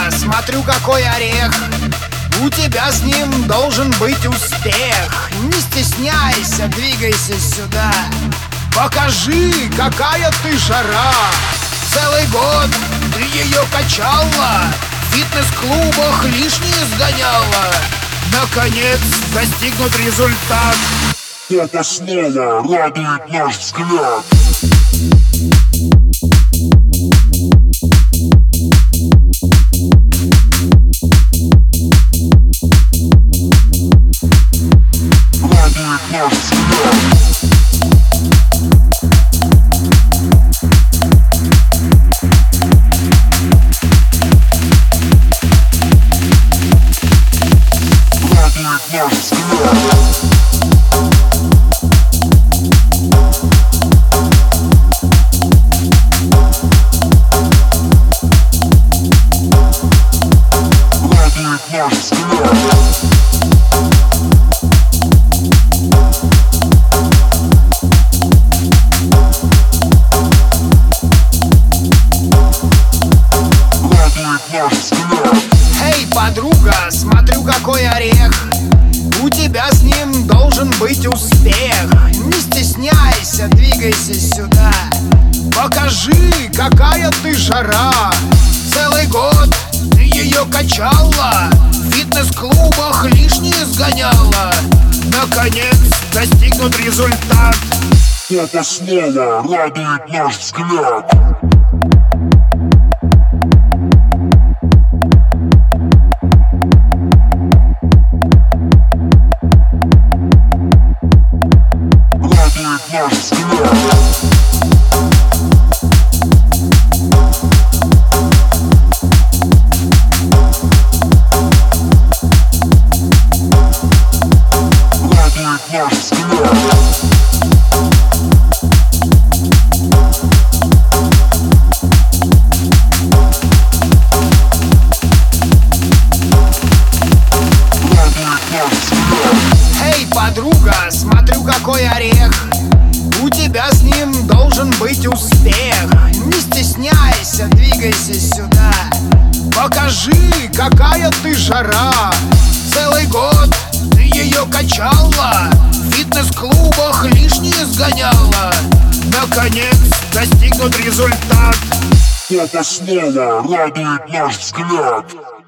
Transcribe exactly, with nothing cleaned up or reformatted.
смотрю, какой орех. У тебя с ним должен быть успех. Не стесняйся, двигайся сюда. Покажи, какая ты жара. Целый год ты ее качала, в фитнес-клубах лишнее сгоняла. Наконец достигнут результат. Это снова радует наш взгляд. Радует наш взгляд. Наш взгляд. Радует наш взгляд. Радует наш взгляд. Эй, подруга, смотрю, какой орех. У тебя с ним должен быть успех. Не стесняйся, двигайся сюда. Покажи, какая ты жара. Целый год ты ее качала, в фитнес-клубах лишнее сгоняла. Наконец достигнут результат. Это снова радует наш взгляд. Наш взгляд. Радует наш взгляд. Эй, подруга, смотрю, какой орех. У тебя с ним должен быть успех. Не стесняйся, двигайся сюда. Покажи, какая ты жара. Целый год ты ее качала, в фитнес-клубах лишнее сгоняла. Наконец достигнут результат. Это снова радует наш взгляд.